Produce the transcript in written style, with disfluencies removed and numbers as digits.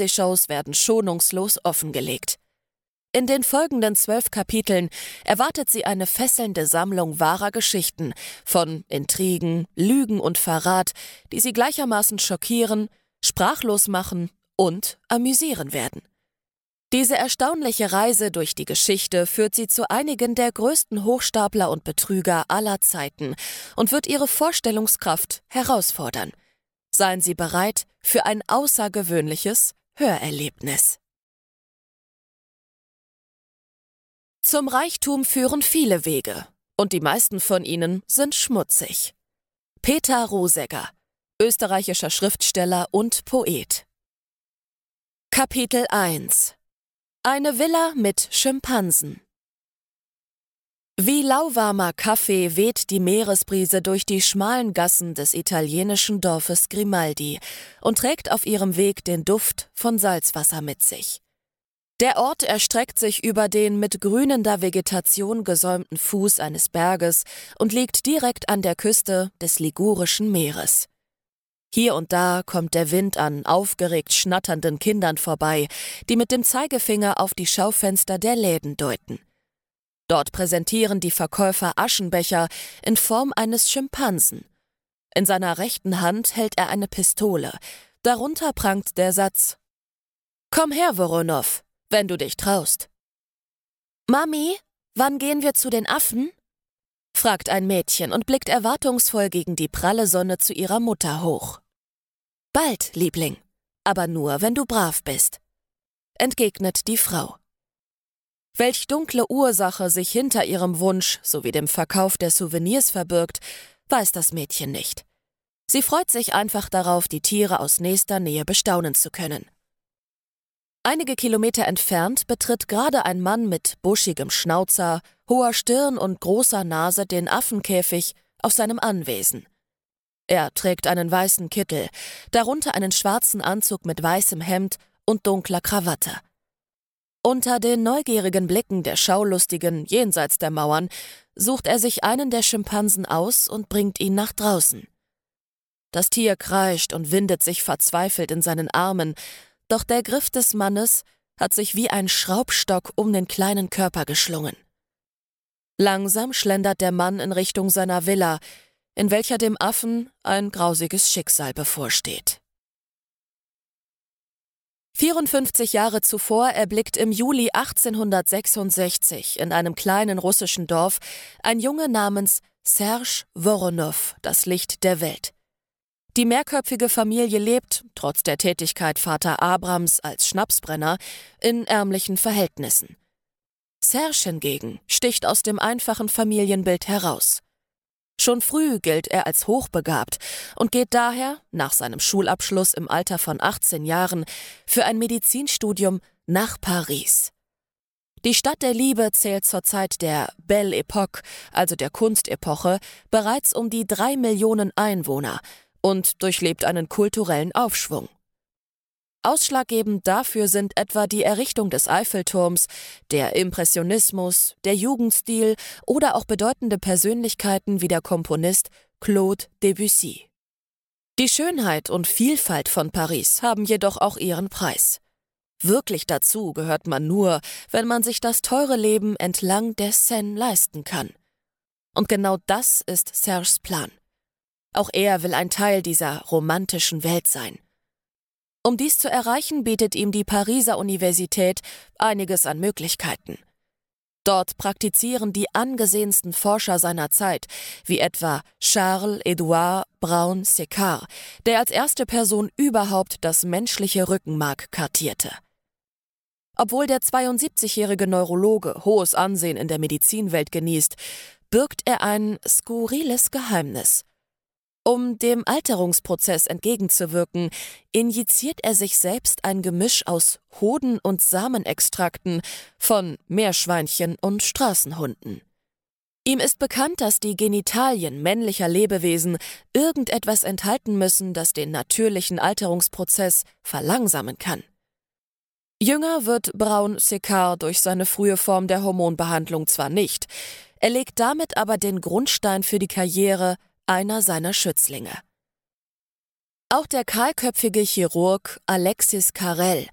Reality-Shows werden schonungslos offengelegt. In den folgenden 12 Kapiteln erwartet sie eine fesselnde Sammlung wahrer Geschichten von Intrigen, Lügen und Verrat, die sie gleichermaßen schockieren, sprachlos machen und amüsieren werden. Diese erstaunliche Reise durch die Geschichte führt sie zu einigen der größten Hochstapler und Betrüger aller Zeiten und wird ihre Vorstellungskraft herausfordern. Seien Sie bereit für ein außergewöhnliches Hörerlebnis. Zum Reichtum führen viele Wege, und die meisten von ihnen sind schmutzig. Peter Rosegger, österreichischer Schriftsteller und Poet. Kapitel 1: Eine Villa mit Schimpansen. Wie lauwarmer Kaffee weht die Meeresbrise durch die schmalen Gassen des italienischen Dorfes Grimaldi und trägt auf ihrem Weg den Duft von Salzwasser mit sich. Der Ort erstreckt sich über den mit grünender Vegetation gesäumten Fuß eines Berges und liegt direkt an der Küste des Ligurischen Meeres. Hier und da kommt der Wind an aufgeregt schnatternden Kindern vorbei, die mit dem Zeigefinger auf die Schaufenster der Läden deuten. Dort präsentieren die Verkäufer Aschenbecher in Form eines Schimpansen. In seiner rechten Hand hält er eine Pistole. Darunter prangt der Satz: »Komm her, Woronow, wenn du dich traust.« »Mami, wann gehen wir zu den Affen?« fragt ein Mädchen und blickt erwartungsvoll gegen die pralle Sonne zu ihrer Mutter hoch. »Bald, Liebling, aber nur, wenn du brav bist«, entgegnet die Frau. Welch dunkle Ursache sich hinter ihrem Wunsch sowie dem Verkauf der Souvenirs verbirgt, weiß das Mädchen nicht. Sie freut sich einfach darauf, die Tiere aus nächster Nähe bestaunen zu können. Einige Kilometer entfernt betritt gerade ein Mann mit buschigem Schnauzer, hoher Stirn und großer Nase den Affenkäfig auf seinem Anwesen. Er trägt einen weißen Kittel, darunter einen schwarzen Anzug mit weißem Hemd und dunkler Krawatte. Unter den neugierigen Blicken der Schaulustigen jenseits der Mauern sucht er sich einen der Schimpansen aus und bringt ihn nach draußen. Das Tier kreischt und windet sich verzweifelt in seinen Armen, doch der Griff des Mannes hat sich wie ein Schraubstock um den kleinen Körper geschlungen. Langsam schlendert der Mann in Richtung seiner Villa, in welcher dem Affen ein grausiges Schicksal bevorsteht. 54 Jahre zuvor erblickt im Juli 1866 in einem kleinen russischen Dorf ein Junge namens Serge Woronow das Licht der Welt. Die mehrköpfige Familie lebt, trotz der Tätigkeit Vater Abrams als Schnapsbrenner, in ärmlichen Verhältnissen. Serge hingegen sticht aus dem einfachen Familienbild heraus. Schon früh gilt er als hochbegabt und geht daher, nach seinem Schulabschluss im Alter von 18 Jahren, für ein Medizinstudium nach Paris. Die Stadt der Liebe zählt zur Zeit der Belle Époque, also der Kunstepoche, bereits um die 3 Millionen Einwohner und durchlebt einen kulturellen Aufschwung. Ausschlaggebend dafür sind etwa die Errichtung des Eiffelturms, der Impressionismus, der Jugendstil oder auch bedeutende Persönlichkeiten wie der Komponist Claude Debussy. Die Schönheit und Vielfalt von Paris haben jedoch auch ihren Preis. Wirklich dazu gehört man nur, wenn man sich das teure Leben entlang der Seine leisten kann. Und genau das ist Serges Plan. Auch er will ein Teil dieser romantischen Welt sein. Um dies zu erreichen, bietet ihm die Pariser Universität einiges an Möglichkeiten. Dort praktizieren die angesehensten Forscher seiner Zeit, wie etwa Charles-Édouard Brown-Séquard, der als erste Person überhaupt das menschliche Rückenmark kartierte. Obwohl der 72-jährige Neurologe hohes Ansehen in der Medizinwelt genießt, birgt er ein skurriles Geheimnis. Um dem Alterungsprozess entgegenzuwirken, injiziert er sich selbst ein Gemisch aus Hoden- und Samenextrakten von Meerschweinchen und Straßenhunden. Ihm ist bekannt, dass die Genitalien männlicher Lebewesen irgendetwas enthalten müssen, das den natürlichen Alterungsprozess verlangsamen kann. Jünger wird Brown-Séquard durch seine frühe Form der Hormonbehandlung zwar nicht, er legt damit aber den Grundstein für die Karriere einer seiner Schützlinge. Auch der kahlköpfige Chirurg Alexis Carrel